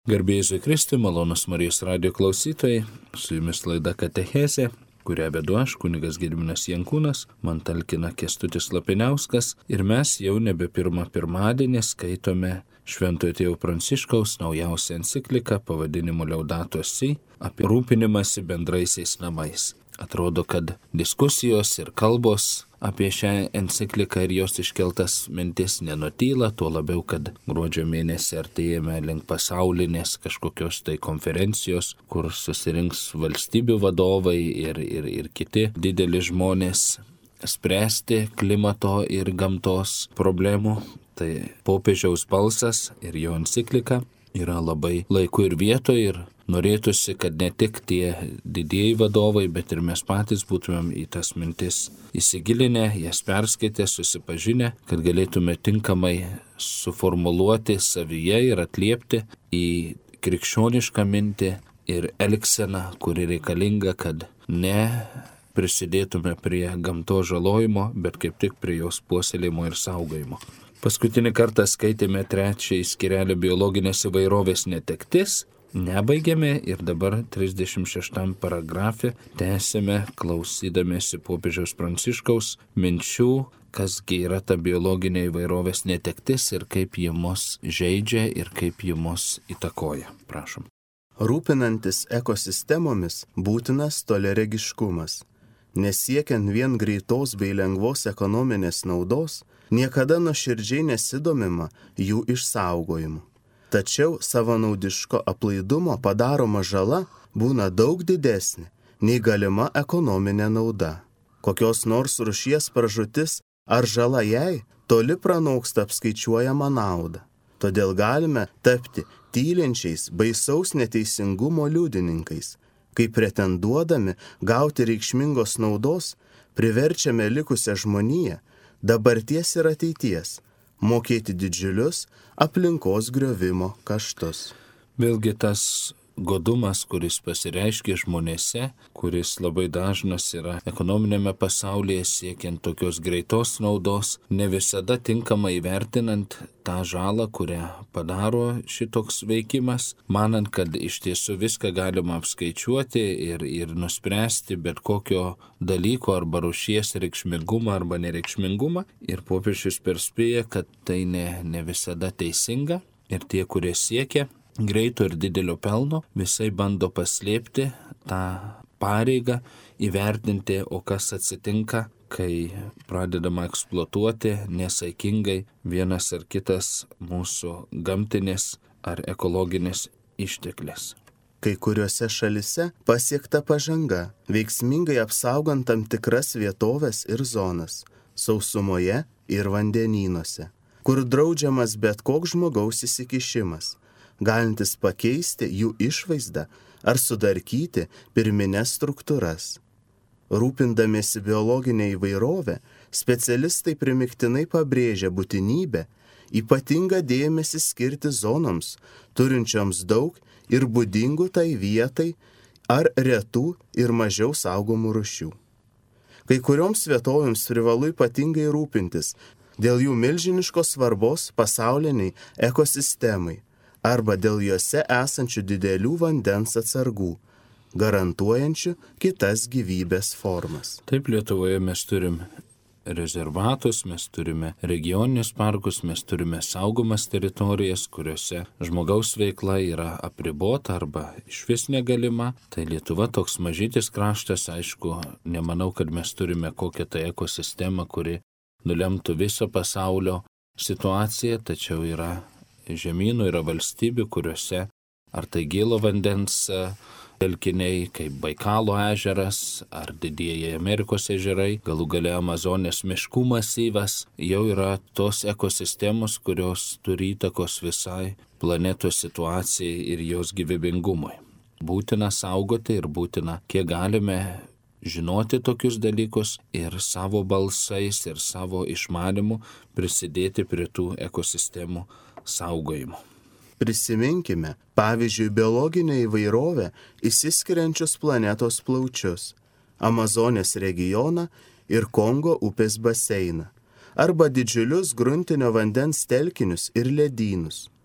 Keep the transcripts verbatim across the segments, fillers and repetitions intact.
Garbė Jėzui Kristui, malonus Marijos radijo klausytojai, su jumis laida Katechezė, kurią vedu aš, kunigas Gediminas Jankūnas, man talkina Kęstutis Lapiniauskas ir mes jau nebe pirmą pirmadienį skaitome Šventojo Tėvo Pranciškaus naujausią encikliką pavadinimu Laudato Si apie rūpinimąsi bendraisiais namais. Atrodo, kad diskusijos ir kalbos apie šią encikliką ir jos iškeltas mintis nenutyla, tuo labiau, kad gruodžio mėnesį artėjame link pasaulinės kažkokios tai konferencijos, kur susirinks valstybių vadovai ir, ir, ir kiti dideli žmonės spręsti klimato ir gamtos problemų. Tai popiežiaus balsas ir jo enciklika yra labai laiku ir vietoje ir norėtųsi, kad ne tik tie didieji vadovai, bet ir mes patys būtumėm į tas mintis įsigilinę, jas perskaitę, susipažinę, kad galėtume tinkamai suformuluoti savyje ir atliepti į krikščionišką mintį ir elgseną, kuri reikalinga, kad ne prisidėtume prie gamtos žalojimo, bet kaip tik prie jos puoselėjimo ir saugojimo. Paskutinį kartą skaitėme trečiąjį skyrelį biologinės įvairovės netektis, nebaigėme ir dabar trisdešimt šeštam paragrafe tęsėme klausydamėsi popiežiaus Pranciškaus minčių, kasgi yra ta biologinė įvairovės netektis ir kaip ji mus žeidžia ir kaip ji mus įtakoja. Prašom. Rūpinantis ekosistemomis būtinas toliaregiškumas. Nesiekiant vien greitos bei lengvos ekonominės naudos, niekada nuoširdžiai nesidomima jų išsaugojimu. Tačiau savanaudiško aplaidumo padaroma žala būna daug didesnė nei galima ekonominė nauda. Kokios nors rūšies pražūtis ar žala jai toli pranoksta apskaičiuojamą naudą. Todėl galime tapti tylinčiais baisaus neteisingumo liudininkais, kai pretenduodami gauti reikšmingos naudos, priverčiame likusią žmoniją dabarties ir ateities mokėti didžiulius aplinkos griovimo kaštus. Vėlgi tas godumas, kuris pasireiškia žmonėse, kuris labai dažnas yra ekonominėme pasaulyje siekiant tokios greitos naudos, ne visada tinkamai įvertinant tą žalą, kurią padaro šitoks veikimas, manant, kad iš tiesų viską galima apskaičiuoti ir, ir nuspręsti bet kokio dalyko arba rūšies reikšmingumą arba nereikšmingumą. Ir popiežius perspėja, kad tai ne, ne visada teisinga ir tie, kurie siekia greito ir didelio pelno, visai bando paslėpti tą pareigą, įvertinti, o kas atsitinka, kai pradedama eksploatuoti nesaikingai vienas ar kitas mūsų gamtinis ar ekologinis išteklis. Kai kuriuose šalise pasiekta pažanga, veiksmingai apsaugant tam tikras vietovės ir zonas, sausumoje ir vandenynuose, kur draudžiamas bet koks žmogaus įsikišimas, galintis pakeisti jų išvaizdą ar sudarkyti pirmines struktūras. Rūpindamiesi biologinę įvairovę, specialistai primiktinai pabrėžia būtinybę ypatingą dėmesį skirti zonoms, turinčioms daug ir būdingų tai vietai ar retų ir mažiau saugomų rūšių. Kai kurioms vietovėms privalu ypatingai rūpintis dėl jų milžiniškos svarbos pasauliniai ekosistemai, arba dėl juose esančių didelių vandens atsargų, garantuojančių kitas gyvybės formas. Taip, Lietuvoje mes turim rezervatus, mes turime regioninius parkus, mes turime saugomas teritorijas, kuriuose žmogaus veikla yra apribota arba išvis negalima. Tai Lietuva toks mažytis kraštas, aišku, nemanau, kad mes turime kokią tai ekosistemą, kuri nulemtų viso pasaulio situaciją, tačiau yra žemynų, yra valstybių, kuriuose ar tai gėlo vandens telkiniai, kaip Baikalo ežeras, ar didieji Amerikos ežerai, galų gale Amazonės miškų masyvas, jau yra tos ekosistemos, kurios turi įtakos visai planetos situacijai ir jos gyvybingumui. Būtina saugoti ir būtina, kiek galime, žinoti tokius dalykus ir savo balsais ir savo išmanimu prisidėti prie tų ekosistemų saugojimo. Prisiminkime, pavyzdžiui, biologinę įvairovę išsiskiriančius planetos plaučius, Amazonės regioną ir Kongo upės baseiną, arba didžiulius gruntinio vandens telkinius ir ledynus.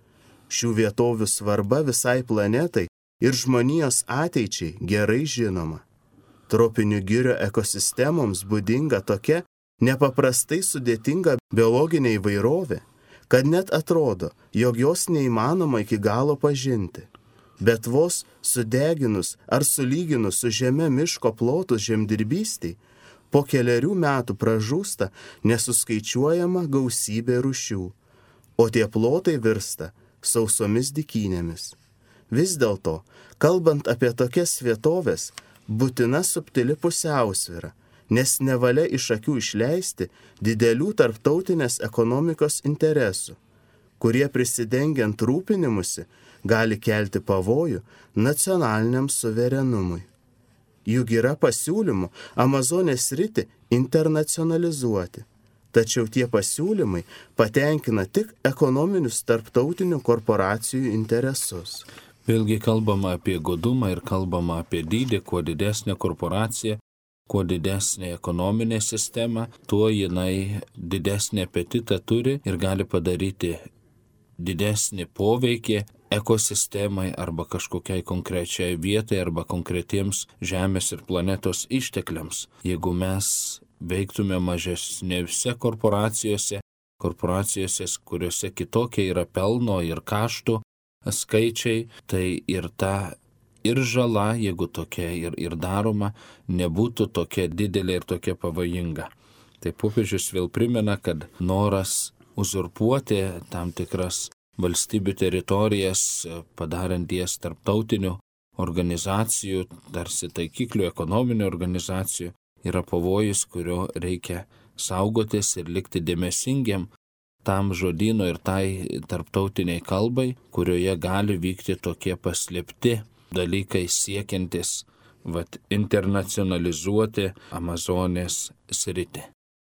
Šių vietovių svarba visai planetai ir žmonijos ateičiai gerai žinoma. Tropinių girių ekosistemoms būdinga tokia nepaprastai sudėtinga biologinė įvairovė, kad net atrodo, jog jos neįmanoma iki galo pažinti. Bet vos sudeginus ar sulyginus su žeme miško plotus žemdirbystei, po keliarių metų pražūsta nesuskaičiuojama gausybė rūšių, o tie plotai virsta sausomis dykynėmis. Vis dėlto, kalbant apie tokias vietovės, būtina subtili pusiausvyra, nes nevalia iš akių išleisti didelių tarptautinės ekonomikos interesų, kurie prisidengiant rūpinimusi gali kelti pavojų nacionaliniam suverenumui. Juk yra pasiūlymų Amazonės sritį internacionalizuoti, tačiau tie pasiūlymai patenkina tik ekonominius tarptautinių korporacijų interesus. Vėlgi kalbama apie godumą ir kalbama apie dydį, kuo didesnė korporacija, kuo didesnė ekonominė sistema, tuo jinai didesnį apetitą turi ir gali padaryti didesnį poveikį ekosistemai arba kažkokiai konkrečiai vietai arba konkretiems Žemės ir planetos ištekliams. Jeigu mes veiktume mažesnėse korporacijose, korporacijose, kuriuose kitokie yra pelno ir kaštų skaičiai, tai ir ta ir žala, jeigu tokia ir, ir daroma, nebūtų tokia didelė ir tokia pavojinga. Tai popiežius vėl primena, kad noras uzurpuoti tam tikras valstybių teritorijas, padarant jas tarptautinių organizacijų, tarsi taikiklių ekonominių organizacijų, yra pavojus, kurio reikia saugotis ir likti dėmesingiam tam žodyno ir tai tarptautiniai kalbai, kurioje gali vykti tokie paslėpti dalykai siekiantis vat, internacionalizuoti Amazonės sritį.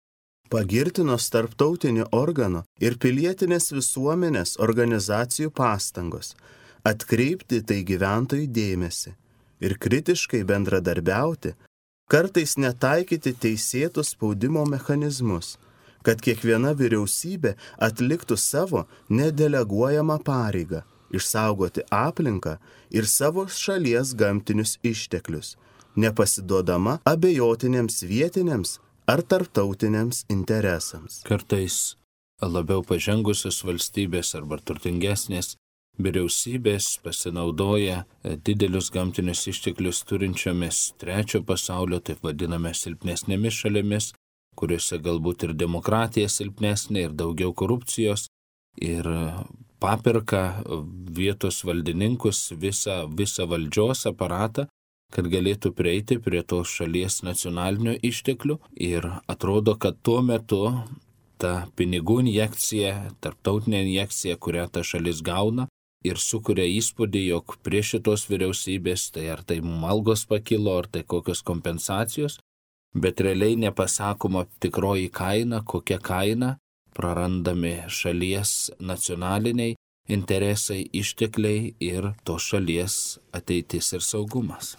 Pagirtinos tarptautinių organų ir pilietinės visuomenės organizacijų pastangos atkreipti tai gyventojų dėmesį ir kritiškai bendradarbiauti, kartais netaikyti teisėtų spaudimo mechanizmus, kad kiekviena vyriausybė atliktų savo nedeleguojamą pareigą išsaugoti aplinką ir savo šalies gamtinius išteklius, nepasiduodama abejotinėms vietiniams ar tarptautiniams interesams. Kartais labiau pažengusios valstybės arba turtingesnės vyriausybės pasinaudoja didelius gamtinius išteklius turinčiomis trečio pasaulio, taip vadiname, silpnesnėmis šalimis, kuriuose galbūt ir demokratija silpnesnė ir daugiau korupcijos, ir papirka vietos valdininkus visą, visą valdžios aparatą, kad galėtų prieiti prie tos šalies nacionalinio išteklių. Ir atrodo, kad tuo metu ta pinigų injekcija, tarptautinė injekcija, kurią ta šalis gauna, ir sukuria įspūdį, jog prie šitos vyriausybės, tai ar tai mum algos pakilo, ar tai kokios kompensacijos, bet realiai nepasakoma tikroji kaina, kokia kaina, prarandami šalies nacionaliniai interesai, ištekliai ir to šalies ateitis ir saugumas.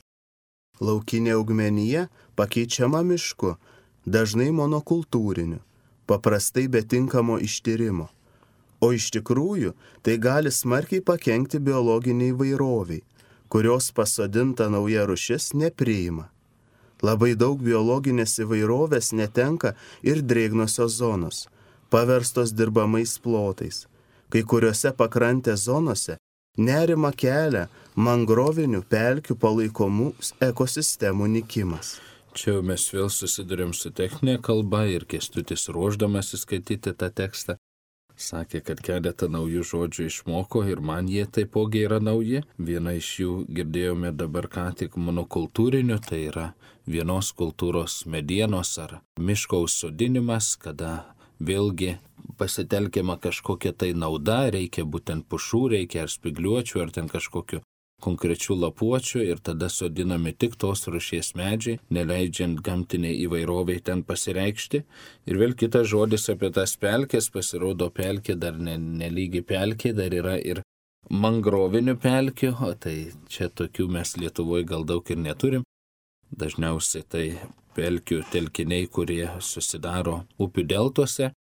Laukinė augmenija pakeičiama mišku, dažnai monokultūriniu, paprastai be tinkamo ištyrimo. O iš tikrųjų tai gali smarkiai pakenkti biologiniai įvairoviai, kurios pasodinta nauja rūšis nepriima. Labai daug biologinės įvairovės netenka ir drėgnosios zonos, paverstos dirbamais plotais. Kai kuriuose pakrantės zonose nerima kelia mangrovinių pelkių palaikomų ekosistemų nykimas. Čia mes vėl susidurėm su techninė kalba ir Kęstutis ruošdamas įskaityti tą tekstą sakė, kad keletą naujų žodžių išmoko ir man jie taipogi yra nauji. Viena iš jų girdėjome dabar ką tik monokultūrinių, tai yra vienos kultūros medienos ar miško užsodinimas, kada vėlgi pasitelkiama kažkokia tai nauda, reikia būtent pušų, reikia ar spigliuočių, ar ten kažkokių konkrečių lapuočių ir tada sodinami tik tos rūšies medžiai, neleidžiant gamtiniai įvairoviai ten pasireikšti. Ir vėl kitas žodis apie tas pelkės, pasirodo pelkė dar ne, nelygi pelkė, dar yra ir mangrovinių pelkių, o tai čia tokių mes Lietuvoje gal daug ir neturim. Dažniausiai tai pelkių telkiniai, kurie susidaro upių deltuose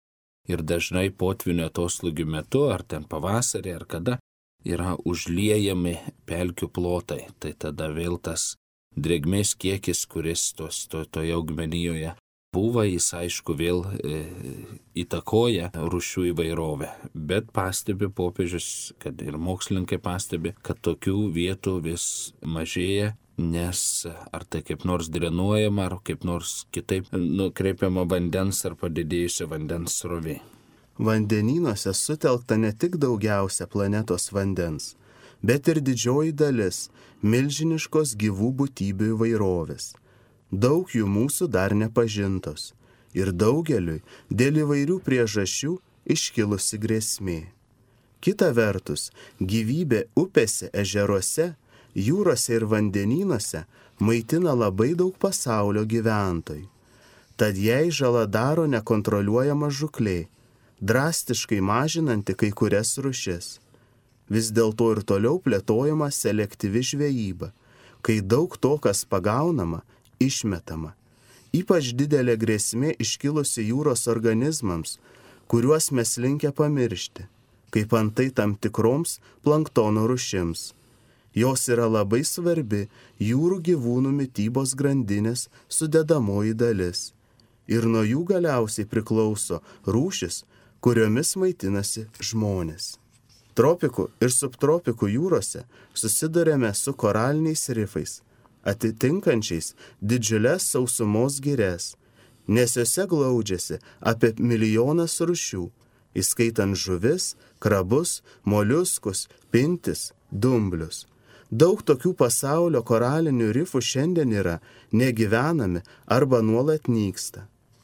ir dažnai potvynio atoslūgių metu, ar ten pavasarį, ar kada, yra užliejami pelkių plotai. Tai tada vėl tas drėgmės kiekis, kuris tos, to, toje augmenijoje buvo, jis aišku vėl e, įtakoja rūšių įvairovę. Bet pastebi popiežius, kad ir mokslininkai pastebi, kad tokių vietų vis mažėja, nes ar tai kaip nors drenuojama, ar kaip nors kitaip nukreipiama vandens ar padidėjusio vandens srovė. Vandenynuose sutelkta ne tik daugiausia planetos vandens, bet ir didžioji dalis milžiniškos gyvų būtybių įvairovės. Daug jų mūsų dar nepažintos ir daugeliui dėl įvairių priežasčių iškilusi grėsmė. Kita vertus, gyvybė upėse, ežeruose, jūrose ir vandenynuose maitina labai daug pasaulio gyventojų. Tad jai žala daro nekontroliuojama žūklė, drastiškai mažinanti kai kurias rūšis. Vis dėlto ir toliau plėtojama selektyvi žvejyba, kai daug to, kas pagaunama, išmetama. Ypač didelė grėsmė iškilusi jūros organizmams, kuriuos mes linkę pamiršti, kaip antai tam tikroms planktono rūšims. Jos yra labai svarbi jūrų gyvūnų mitybos grandinės sudedamoji dalis. Ir nuo jų galiausiai priklauso rūšis, kuriomis maitinasi žmonės. Tropikų ir subtropikų jūrose susidurėme su koraliniais rifais, atitinkančiais didžiulės sausumos girias, nes jose glaudžiasi apie milijonas rūšių, įskaitant žuvis, krabus, moliuskus, pintis, dumblius. Daug tokių pasaulio koralinių rifų šiandien yra negyvenami arba nuolat nyksta.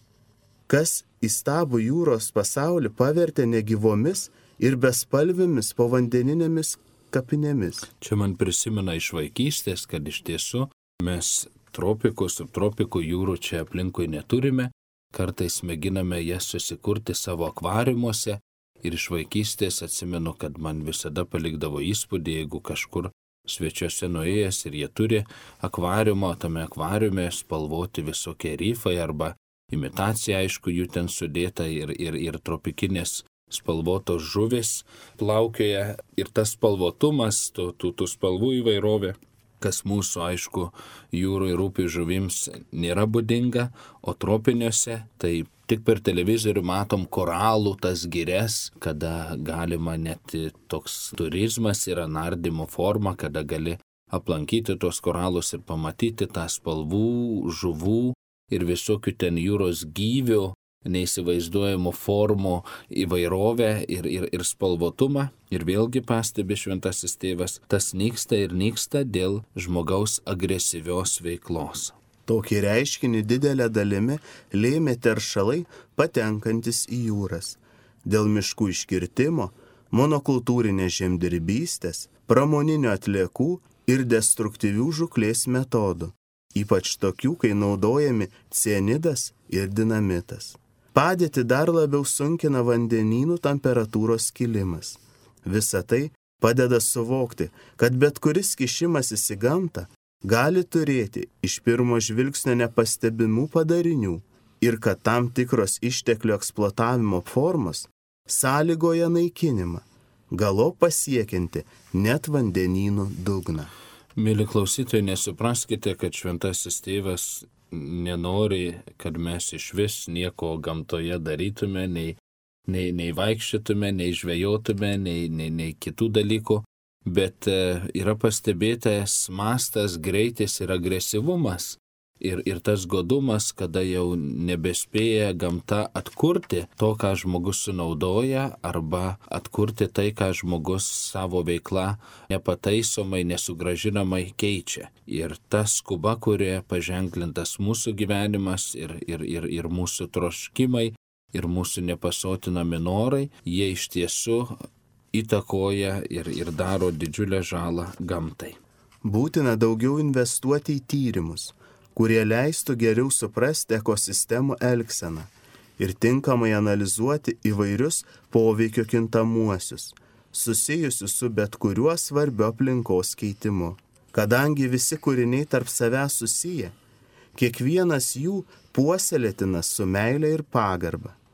Kas įstabų jūros pasaulį pavertė negyvomis ir bespalvėmis povandeninėmis kapinėmis. Čia man prisimena iš vaikystės, kad iš tiesų mes tropikų, subtropikų jūrų čia aplinkui neturime, kartais mėginame jas susikurti savo akvariumuose ir iš vaikystės atsimenu, kad man visada palikdavo įspūdį, jeigu kažkur svečiuose nuėjęs ir jie turi akvariumą, tame akvariume spalvoti visokie rifai arba imitacija, aišku, jų ten sudėta ir, ir, ir tropikinės spalvotos žuvis plaukioja ir tas spalvotumas, tų, tų, tų spalvų įvairovė, kas mūsų, aišku, jūrų ir upių žuvims nėra būdinga, o tropiniuose tai tik per televizorių matom koralų tas girias, kada galima net toks turizmas yra nardymo forma, kada gali aplankyti tuos koralus ir pamatyti tą spalvų, žuvų ir visokių ten jūros gyvių, neįsivaizduojamų formų įvairovę ir, ir, ir spalvotumą. Ir vėlgi pastebi šventasis tėvas, tas nyksta ir nyksta dėl žmogaus agresyvios veiklos. Tokį reiškinį didelę dalimi lėmė teršalai patenkantis į jūras. Dėl miškų iškirtimo, monokultūrinės žemdirbystės, pramoninių atliekų ir destruktyvių žūklės metodų. Ypač tokių, kai naudojami cianidas ir dinamitas. Padėtį dar labiau sunkina vandenynų temperatūros kilimas. Visa tai padeda suvokti, kad bet kuris kišimasis į gamtą gali turėti iš pirmo žvilgsnio nepastebimų padarinių ir kad tam tikros išteklių eksploatavimo formos sąlygoja naikinimą, galop pasiekianti net vandenynų dugną. Mėly klausytojai, nesupraskite, kad šventasis tėvas nenori, kad mes iš vis nieko gamtoje darytume, nei, nei, nei vaikščiotume, nei žvejotume, nei, nei, nei kitų dalykų, bet yra pastebėtas mastas, greitis ir agresyvumas. Ir, ir tas godumas, kada jau nebespėja gamta atkurti to, ką žmogus sunaudoja, arba atkurti tai, ką žmogus savo veikla nepataisomai, nesugražinamai keičia. Ir ta skuba, kurioje paženklintas mūsų gyvenimas ir, ir, ir, ir mūsų troškimai, ir mūsų nepasotinami norai, jie iš tiesų įtakoja ir, ir daro didžiulę žalą gamtai. Būtina daugiau investuoti į tyrimus, kurie leistų geriau suprasti ekosistemų elgseną ir tinkamai analizuoti įvairius poveikio kintamuosius, susijusius su bet kuriuo svarbiu aplinkos keitimu. Kadangi visi kūriniai tarp savęs susiję, kiekvienas jų puoselėtinas su meile ir pagarba.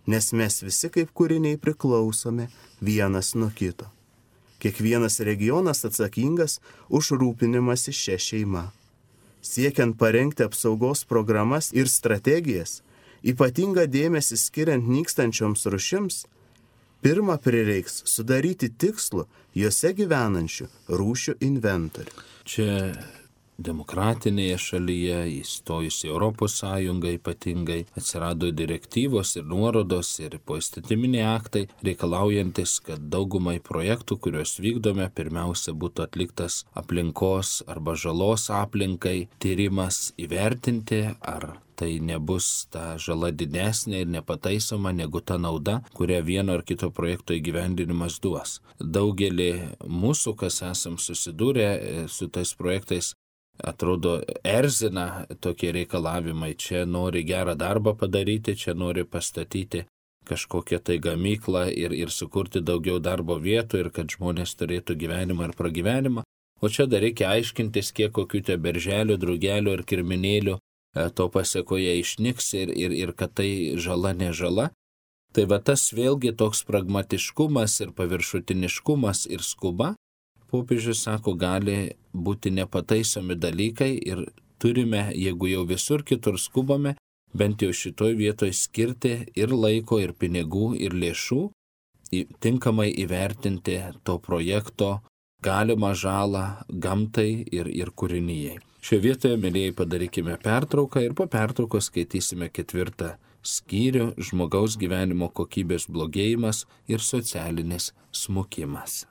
nes mes visi kaip kūriniai priklausome vienas nuo kito. Kiekvienas regionas atsakingas už rūpinimąsi šia šeima. Siekiant parengti apsaugos programas ir strategijas, ypatingą dėmesį skiriant nykstančioms rūšims, pirma prireiks sudaryti tikslų juose gyvenančių rūšių inventorių. Čia demokratinėje šalyje, įstojus į Europos Sąjungą ypatingai, atsirado direktyvos ir nuorodos ir poįstatyminiai aktai, reikalaujantis, kad daugumai projektų, kuriuos vykdome, pirmiausia būtų atliktas aplinkos arba žalos aplinkai tyrimas, įvertinti, ar tai nebus ta žala didesnė ir nepataisoma negu ta nauda, kurią vieno ar kito projekto įgyvendinimas duos. Daugelį mūsų, kas esam susidūrę su tais projektais, atrodo, erzina tokie reikalavimai. Čia nori gerą darbą padaryti, čia nori pastatyti kažkokią tai gamyklą ir, ir sukurti daugiau darbo vietų ir kad žmonės turėtų gyvenimą ir pragyvenimą. O čia dar reikia aiškintis, kiek kokių te berželių, drugelių ir kirminėlių to pasiekoje išnyks ir, ir, ir kad tai žala ne žala. Tai va tas vėlgi toks pragmatiškumas ir paviršutiniškumas ir skuba, popiežius sako, gali būti nepataisomi dalykai ir turime, jeigu jau visur kitur skubame, bent jau šitoj vietoj skirti ir laiko, ir pinigų, ir lėšų, tinkamai įvertinti to projekto galimą žalą gamtai ir, ir kūrinijai. Šioje vietoje, mėlyjei, padarykime pertrauką ir po pertraukos skaitysime ketvirtą skyrių žmogaus gyvenimo kokybės blogėjimas ir socialinis smukimas.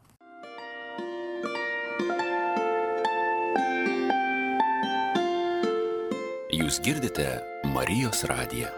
Jūs girdite Marijos radiją.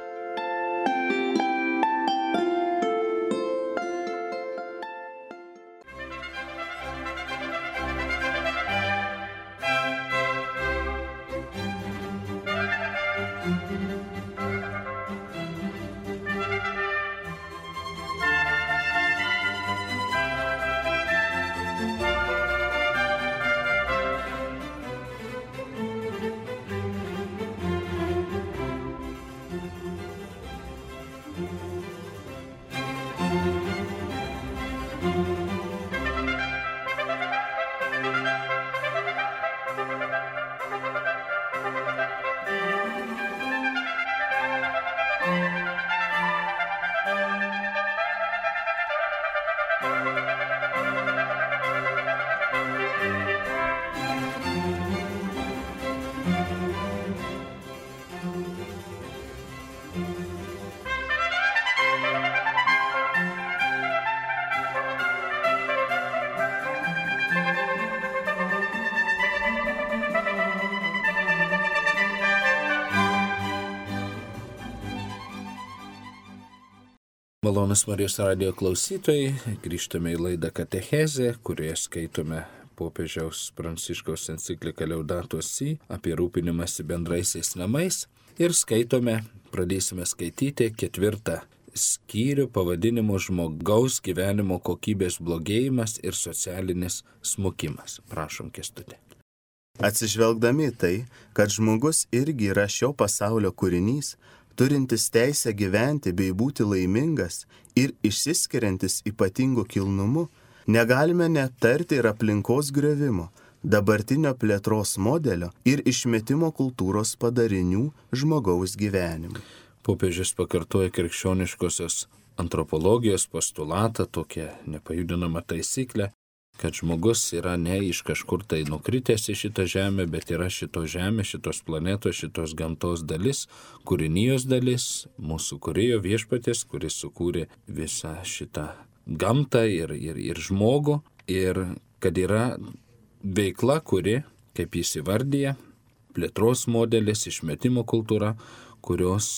Malonus Marijos radijo klausytojai, grįžtame į laidą Katechezė, kurioje skaitome popiežiaus Pranciškaus encikliką Laudato Si apie rūpinimąsi bendraisiais namais ir skaitome, pradėsime skaityti ketvirtą skyrių pavadinimu žmogaus gyvenimo kokybės blogėjimas ir socialinis smukimas. Prašom, Kęstuti. Atsižvelgdami tai, kad žmogus irgi yra šio pasaulio kūrinys, turintis teisę gyventi bei būti laimingas ir išsiskiriantis ypatingu kilnumu, negalime neaptarti ir aplinkos griovimo, dabartinio plėtros modelio ir išmetimo kultūros padarinių žmogaus gyvenimui. Popiežius pakartoja krikščioniškosios antropologijos postulatą, tokią nepajudinamą taisyklę, kad žmogus yra ne iš kažkur tai nukritęs į šitą žemę, bet yra šito žemė, šitos planetos, šitos gamtos dalis, kūrinijos dalis, mūsų kūrėjo viešpaties, kuris sukūrė visą šitą gamtą ir, ir, ir žmogų, ir kad yra veikla, kuri, kaip jis įvardyja, plėtros modelis, išmetimo kultūra, kurios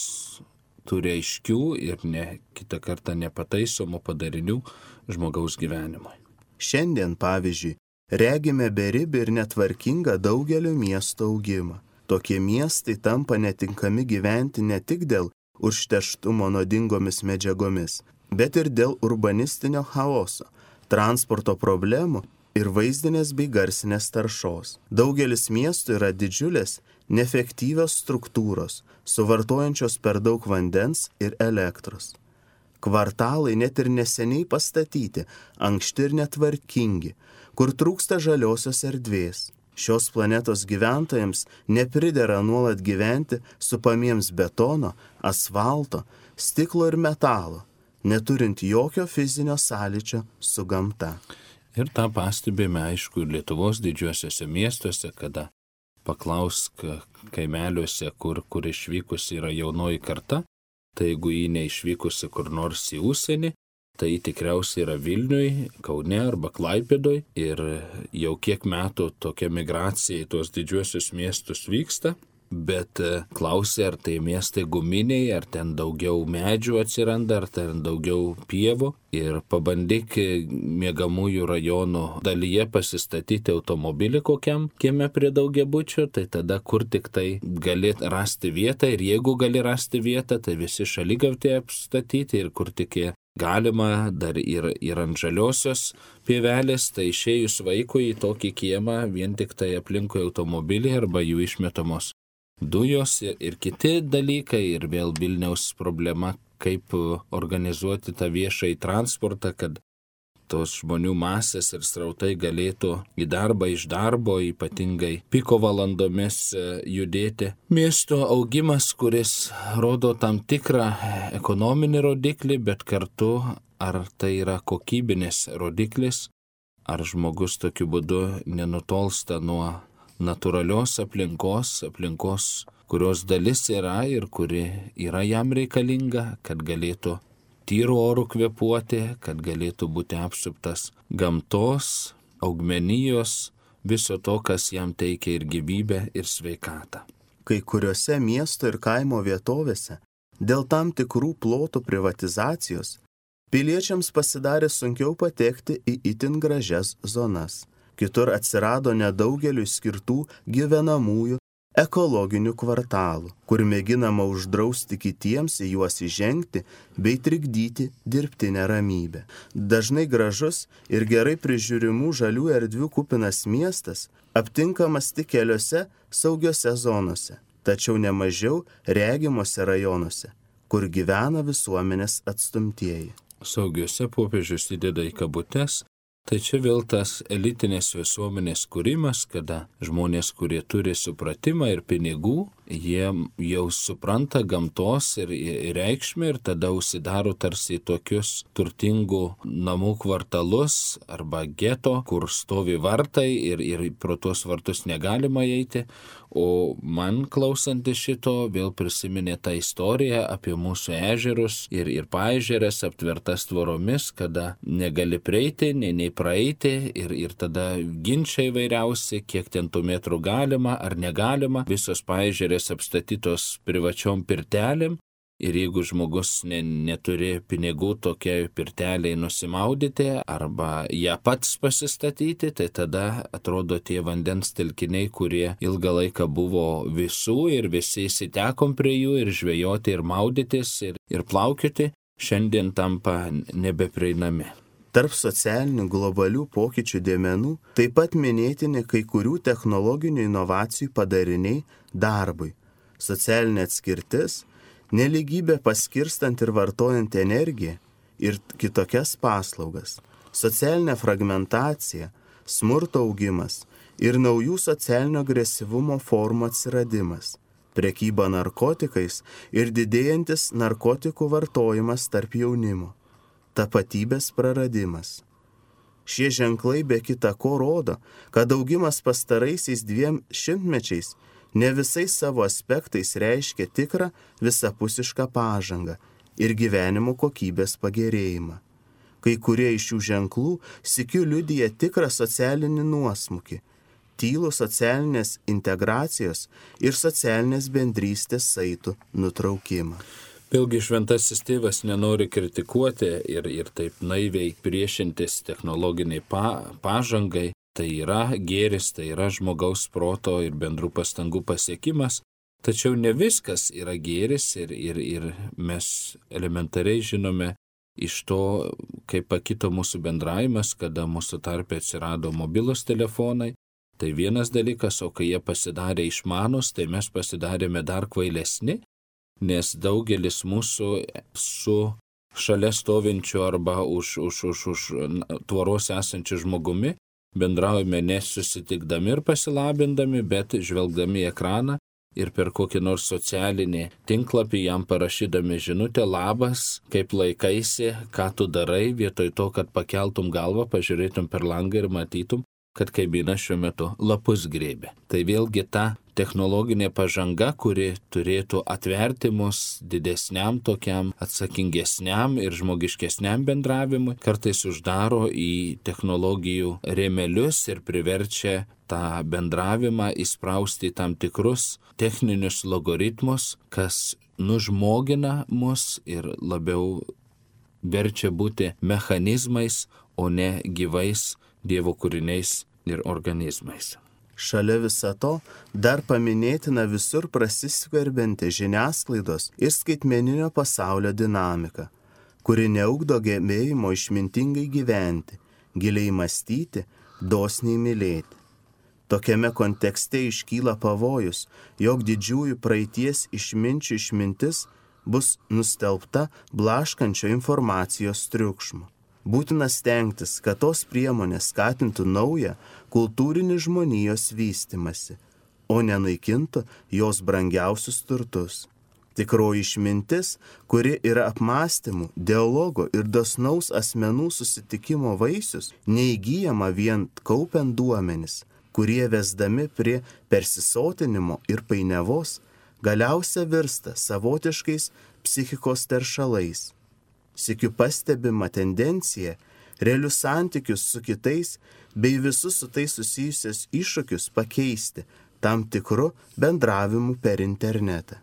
turi aiškių ir ne, kitą kartą nepataisomų padarinių žmogaus gyvenimui. Šiandien, pavyzdžiui, regime beribį ir netvarkingą daugelio miestų augimą. Tokie miestai tampa netinkami gyventi ne tik dėl užterštumo nuodingomis medžiagomis, bet ir dėl urbanistinio chaoso, transporto problemų ir vaizdinės bei garsinės taršos. Daugelis miestų yra didžiulės, neefektyvios struktūros, suvartojančios per daug vandens ir elektros. Kvartalai net ir neseniai pastatyti, ankšti ir netvarkingi, kur trūksta žaliosios erdvės. Šios planetos gyventojams nepridera nuolat gyventi supamiems betono, asfalto, stiklo ir metalo, neturint jokio fizinio sąlyčio su gamta. Ir tą pastebėjome, aišku, ir Lietuvos didžiuosiuose miestuose, kada paklausk kaimeliuose, kur, kur išvykusi yra jaunoji karta, tai jeigu jį neišvykusi kur nors į užsienį, tai tikriausiai yra Vilniui, Kaune arba Klaipėdoj ir jau kiek metų tokia migracija į tuos didžiuosius miestus vyksta, bet klausė, ar tai miestai guminiai, ar ten daugiau medžių atsiranda, ar ten daugiau pievų ir pabandyk miegamųjų rajonų dalyje pasistatyti automobilį kokiam kieme prie daugiabučio, tai tada kur tik tai gali rasti vietą ir jeigu gali rasti vietą, tai visi šaligatvį apstatyti ir kur tik galima dar ir, ir ant žaliosios pievelės, tai išėjus vaikui į tokį kiemą vien tik tai aplinkui automobilį arba jų išmetamos dujos ir, ir kiti dalykai ir vėl Vilniaus problema, kaip organizuoti tą viešąjį transportą, kad tos žmonių masės ir srautai galėtų į darbą iš darbo, ypatingai piko valandomis judėti. Miesto augimas, kuris rodo tam tikrą ekonominį rodiklį, bet kartu ar tai yra kokybinis rodiklis, ar žmogus tokiu būdu nenutolsta nuo natūralios aplinkos, aplinkos, kurios dalis yra ir kuri yra jam reikalinga, kad galėtų tyru oru kvėpuoti, kad galėtų būti apsuptas gamtos, augmenijos, viso to, kas jam teikia ir gyvybę, ir sveikatą. Kai kuriuose miesto ir kaimo vietovėse dėl tam tikrų plotų privatizacijos piliečiams pasidarė sunkiau patekti į itin gražias zonas. Kitur atsirado nedaugeliu skirtų gyvenamųjų ekologinių kvartalų, kur mėginama uždrausti kitiems į juos įžengti bei trikdyti dirbtinę ramybę. Dažnai gražus ir gerai prižiūrimų žalių erdvių kupinas miestas aptinkamas tik keliose saugiose zonose, tačiau nemažiau regimose rajonuose, kur gyvena visuomenės atstumtieji. Saugiuose popiežius įdeda į kabutes. Tai čia vėl tas elitinės visuomenės kūrimas, kada žmonės, kurie turi supratimą ir pinigų, jie jau supranta gamtos ir, ir reikšmę ir tada užsidaro tarsi tokius turtingų namų kvartalus arba geto, kur stovi vartai ir, ir pro tuos vartus negalima eiti. O man klausantis šito vėl prisiminė tą istoriją apie mūsų ežerus ir, ir paežerės aptvertas tvoromis, kada negali prieiti, nei, nei praeiti ir, ir tada ginčiai vairiausi, kiek ten tų metrų galima ar negalima. Visos paežerės apstatytos privačiom pirtelėm ir jeigu žmogus ne, neturi pinigų tokiai pirteliai nusimaudyti arba ją pats pasistatyti, tai tada atrodo tie vandens telkiniai, kurie ilgą laiką buvo visų ir visi įsitekom prie jų ir žvejoti ir maudytis ir, ir plaukioti, šiandien tampa nebeprieinami. Tarp socialinių globalių pokyčių dėmenų taip pat minėtini kai kurių technologinių inovacijų padariniai darbui. Socialinė atskirtis, nelygybė paskirstant ir vartojant energiją ir kitokias paslaugas, socialinė fragmentacija, smurto augimas ir naujų socialinio agresyvumo formų atsiradimas, prekyba narkotikais ir didėjantis narkotikų vartojimas tarp jaunimo, tapatybės praradimas. Šie ženklai be kita ko rodo, kad augimas pastaraisiais dviem šimtmečiais ne visais savo aspektais reiškia tikrą visapusišką pažangą ir gyvenimo kokybės pagerėjimą. Kai kurie iš šių ženklų sykiu liudija tikrą socialinį nuosmukį, tylų socialinės integracijos ir socialinės bendrystės saitų nutraukimą. Vėlgi šventasis tėvas nenori kritikuoti ir, ir taip naiviai priešintis technologiniai pa, pažangai. Tai yra gėris, tai yra žmogaus proto ir bendrų pastangų pasiekimas, tačiau ne viskas yra gėris ir, ir, ir mes elementariai žinome iš to, kaip pakito mūsų bendravimas, kada mūsų tarpe atsirado mobilūs telefonai. Tai vienas dalykas, o kai jie pasidarė išmanus, tai mes pasidarėme dar kvailesni, nes daugelis mūsų su šalia stovinčiu arba už, už, už, už tvoros esančiu žmogumi, bendraujame nesusitikdami ir pasilabindami, bet žvelgdami į ekraną ir per kokį nors socialinį tinklapį jam parašydami žinutę labas, kaip laikaisi, ką tu darai, vietoj to, kad pakeltum galvą, pažiūrėtum per langą ir matytum, kad kaimynas šiuo metu lapus grėbė. Tai vėlgi ta technologinė pažanga, kuri turėtų atverti mus didesniam tokiam atsakingesniam ir žmogiškesniam bendravimui, kartais uždaro į technologijų rėmelius ir priverčia tą bendravimą įsprausti į tam tikrus techninius logaritmus, kas nužmogina mus ir labiau verčia būti mechanizmais, o ne gyvais Dievo kūriniais ir organizmais. Šalia viso to dar paminėtina visur prasiskverbianti žiniasklaidos ir skaitmeninio pasaulio dinamika, kuri neugdo gebėjimo išmintingai gyventi, giliai mąstyti, dosniai mylėti. Tokiame kontekste iškyla pavojus, jog didžiųjų praeities išminčių išmintis bus nustelbta blaškančio informacijos triukšmo. Būtina stengtis, kad tos priemonės skatintų naują kultūrinį žmonijos vystimasi, o nenaikintų jos brangiausius turtus. Tikroji išmintis, kuri yra apmąstymų, dialogo ir dosnaus asmenų susitikimo vaisius, neįgyjama vien kaupiant duomenis, kurie vesdami prie persisotinimo ir painiavos, galiausia virsta savotiškais psichikos teršalais. Sykiu pastebima tendencija realius santykius su kitais bei visus su tai susijusius iššūkius pakeisti tam tikru bendravimu per internetą.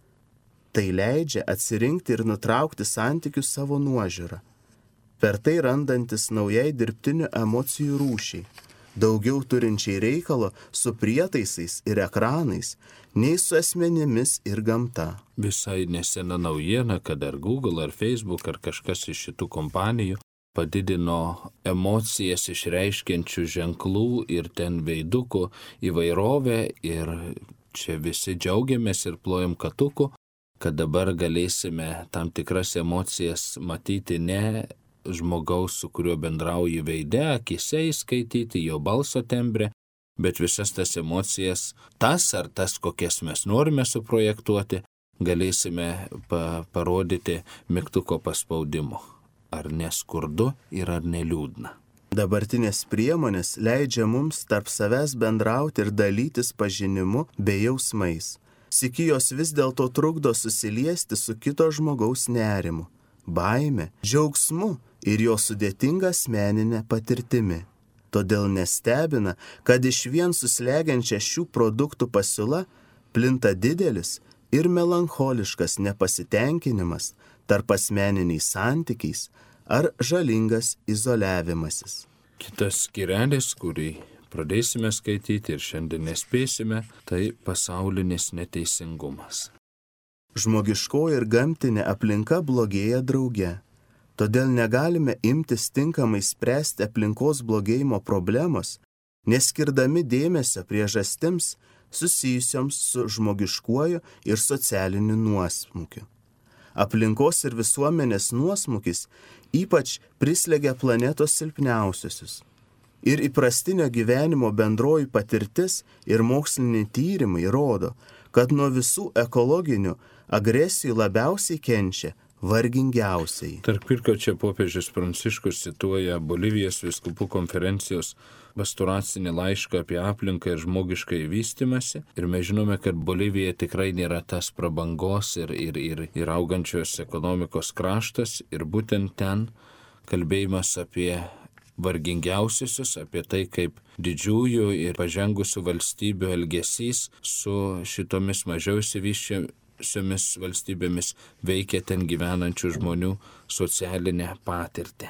Tai leidžia atsirinkti ir nutraukti santykius savo nuožiūrą, per tai randantis naujai dirbtinių emocijų rūšiai, daugiau turinčiai reikalo su prietaisais ir ekranais, nei su asmenimis ir gamta. Visai nesena naujiena, kad ar Google, ar Facebook, ar kažkas iš šitų kompanijų padidino emocijas išreiškiančių ženklų ir ten veidukų įvairovę ir čia visi džiaugiamės ir plojam katuku, kad dabar galėsime tam tikras emocijas matyti ne žmogaus, su kuriuo bendrauji veide, akise įskaityti, jo balso tembre, bet visas tas emocijas, tas ar tas, kokias mes norime suprojektuoti, galėsime pa- parodyti mygtuko paspaudimu. Ar neskurdu ir ar neliūdna. Dabartinės priemonės leidžia mums tarp savęs bendrauti ir dalytis pažinimu bei jausmais. Sykiu jos vis dėlto trukdo susiliesti su kito žmogaus nerimu, baime, džiaugsmu ir jo sudėtinga asmeninė patirtimi. Todėl nestebina, kad iš vien suslegiančia šių produktų pasiūla plinta didelis ir melancholiškas nepasitenkinimas tarp asmeniniais santykiais ar žalingas izoliavimasis. Kitas skyrelis, kurį pradėsime skaityti ir šiandien nespėsime, tai pasaulinis neteisingumas. Žmogiškoji ir gamtinė aplinka blogėja drauge. Todėl negalime imtis tinkamai spręsti aplinkos blogėjimo problemos, neskirdami dėmesio priežastims susijusioms su žmogiškuoju ir socialiniu nuosmukiu. Aplinkos ir visuomenės nuosmukis ypač prislegia planetos silpniausiusius. Ir įprastinio gyvenimo bendroji patirtis ir moksliniai tyrimai rodo, kad nuo visų ekologinių agresijų labiausiai kenčia vargingiausiai. Tarp kitko čia popiežius Pranciškus cituoja Bolivijos vyskupų konferencijos pastoracinį laišką apie aplinką ir žmogišką vystymąsi. Ir mes žinome, kad Bolivija tikrai nėra tas prabangos ir, ir, ir, ir augančios ekonomikos kraštas. Ir būtent ten kalbėjimas apie vargingiausiusius, apie tai, kaip didžiųjų ir pažengusių valstybių elgesys su šitomis mažiau išsivysčiusiomis šiomis valstybėmis veikia ten gyvenančių žmonių socialinę patirtį.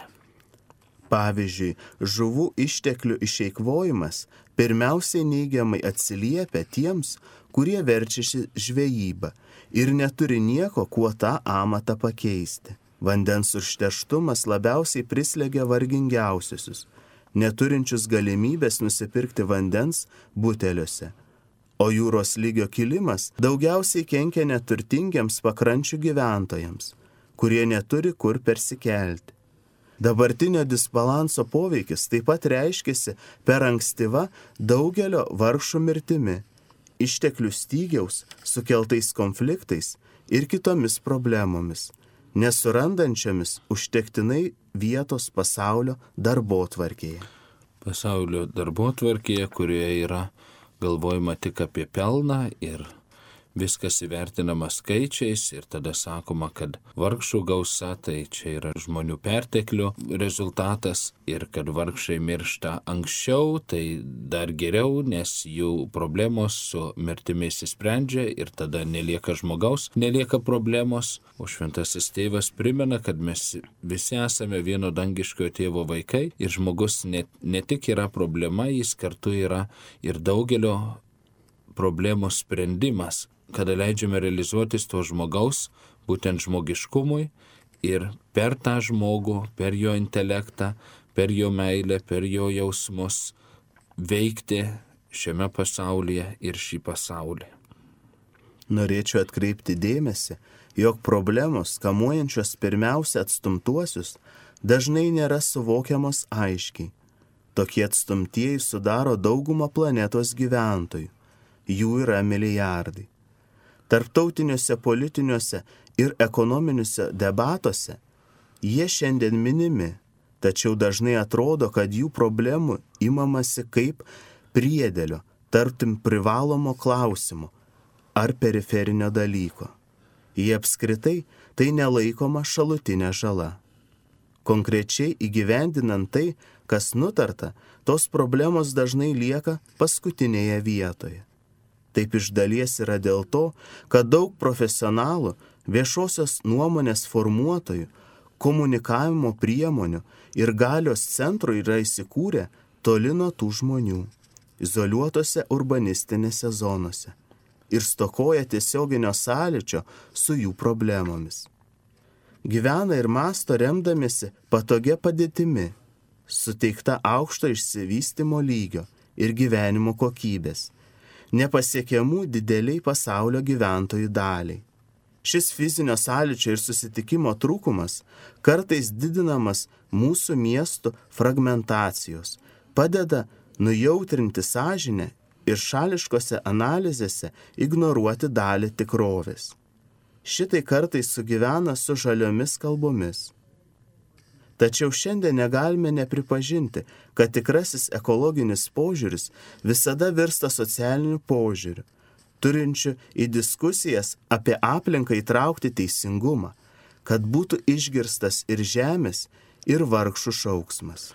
Pavyzdžiui, žuvų išteklių išeikvojimas pirmiausiai neigiamai atsiliepia tiems, kurie verčiasi žvejybą ir neturi nieko, kuo tą amatą pakeisti. Vandens užterštumas labiausiai prislegia vargingiausiusius, neturinčius galimybės nusipirkti vandens buteliuose. O jūros lygio kilimas daugiausiai kenkia neturtingiems pakrančių gyventojams, kurie neturi kur persikelti. Dabartinio disbalanso poveikis taip pat reiškiasi per ankstyvą daugelio vargšų mirtimi, išteklių stygiaus, sukeltais konfliktais ir kitomis problemomis, nesurandančiomis užtektinai vietos pasaulio darbotvarkėje. Pasaulio darbotvarkėje, kurioje yra galvojama tik apie pelną ir viskas įvertinama skaičiais ir tada sakoma, kad vargšų gausa tai čia yra žmonių perteklių rezultatas ir kad vargšai miršta anksčiau, tai dar geriau, nes jų problemos su mirtimi išsisprendžia ir tada nelieka žmogaus, nelieka problemos. O šventasis tėvas primena, kad mes visi esame vieno dangiškojo tėvo vaikai ir žmogus ne, ne tik yra problema, jis kartu yra ir daugelio problemų sprendimas, kada leidžiame realizuotis to žmogaus, būtent žmogiškumui ir per tą žmogų, per jo intelektą, per jo meilę, per jo jausmus veikti šiame pasaulyje ir šį pasaulį. Norėčiau atkreipti dėmesį, jog problemos, kamuojančios pirmiausia atstumtuosius, dažnai nėra suvokiamos aiškiai. Tokie atstumtieji sudaro daugumą planetos gyventojų. Jų yra milijardai. Tarptautiniuose politiniuose ir ekonominiuose debatuose jie šiandien minimi, tačiau dažnai atrodo, kad jų problemų imamasi kaip priedėlio, tartum privalomo klausimo ar periferinio dalyko. Jie apskritai tai nelaikoma šalutinė žala. Konkrečiai įgyvendinant tai, kas nutarta, tos problemos dažnai lieka paskutinėje vietoje. Taip iš dalies yra dėl to, kad daug profesionalų, viešosios nuomonės formuotojų, komunikavimo priemonių ir galios centrų yra įsikūrę toli nuo tų žmonių, izoliuotose urbanistinėse zonose ir stokoja tiesioginio sąlyčio su jų problemomis. Gyvena ir mąsto remdamiesi patogia padėtimi, suteikta aukšto išsivystymo lygio ir gyvenimo kokybės, nepasiekiamų dideliai pasaulio gyventojų daliai. Šis fizinio sąlyčio ir susitikimo trūkumas kartais didinamas mūsų miestų fragmentacijos, padeda nujautrinti sąžinę ir šališkose analizėse ignoruoti dalį tikrovės. Šitai kartais sugyvena su žaliomis kalbomis. Tačiau šiandien negalime nepripažinti, kad tikrasis ekologinis požiūris visada virsta socialiniu požiūriu, turinčiu į diskusijas apie aplinką įtraukti teisingumą, kad būtų išgirstas ir žemės, ir vargšų šauksmas.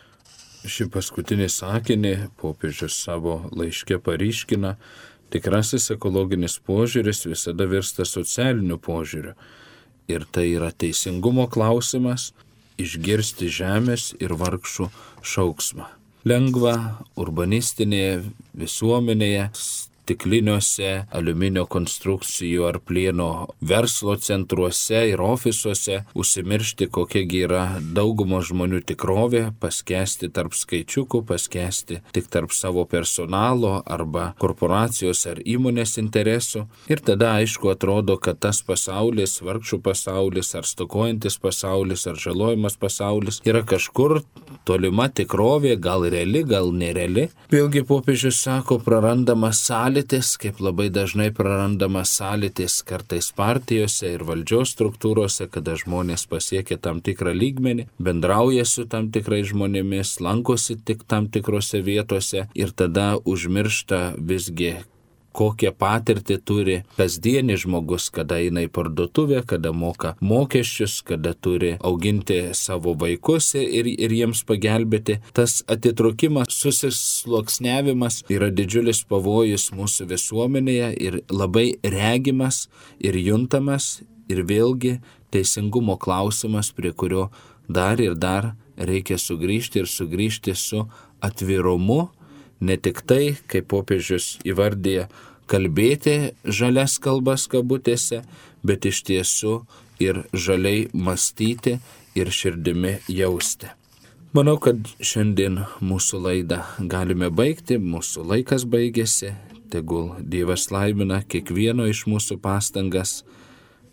Šį paskutinį sakinį popiežius savo laiške paryškina, tikrasis ekologinis požiūris visada virsta socialiniu požiūriu. Ir tai yra teisingumo klausimas, išgirsti žemės ir vargšų šauksmą. Lengva urbanistinėje visuomenėje, stikliniuose aliuminio konstrukcijų ar plieno verslo centruose ir ofisuose užsimiršti, kokiagi yra daugumo žmonių tikrovė, paskęsti tarp skaičiukų, paskęsti tik tarp savo personalo arba korporacijos ar įmonės interesų. Ir tada aišku atrodo, kad tas pasaulis, vargšų pasaulis, ar stokojantis pasaulis, ar žalojimas pasaulis yra kažkur tolima tikrovė, gal reali, gal nereali. Vėlgi popiežius sako, prarandamas sąlytis, kaip labai dažnai prarandamas sąlytis kartais partijose ir valdžios struktūrose, kada žmonės pasiekia tam tikrą lygmenį, bendrauja su tam tikrai žmonėmis, lankosi tik tam tikrose vietose ir tada užmiršta visgi, kokią patirtį turi kasdienis žmogus, kada eina į parduotuvę, kada moka mokesčius, kada turi auginti savo vaikus ir, ir jiems pagelbėti. Tas atitrukimas, susisluoksniavimas yra didžiulis pavojus mūsų visuomenėje ir labai regimas ir juntamas ir vėlgi teisingumo klausimas, prie kurio dar ir dar reikia sugrįžti ir sugrįžti su atvirumu. Ne tik tai, kaip popiežius įvardyja, kalbėti žalias kalbas kabutėse, bet iš tiesų ir žaliai mąstyti ir širdimi jausti. Manau, kad šiandien mūsų laidą galime baigti, mūsų laikas baigėsi, tegul Dievas laimina kiekvieno iš mūsų pastangas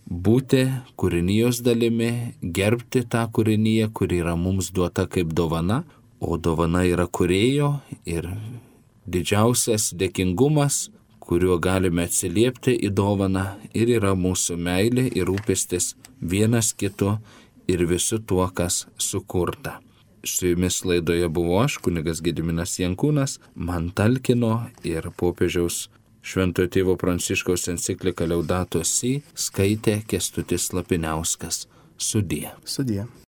būti kūrinijos dalimi, gerbti tą kūriniją, kuri yra mums duota kaip dovana, o dovana yra kūrėjo ir didžiausias dėkingumas, kuriuo galime atsiliepti į dovaną, ir yra mūsų meilė ir rūpestis vienas kitu ir visu tuo, kas sukurta. Su jumis laidoje buvo aš, kunigas Gediminas Jankūnas, man talkino ir popiežiaus Šventojo tėvo Pranciškaus enciklika Laudato Si skaitė Kęstutis Lapiniauskas. Sudie. Sudie.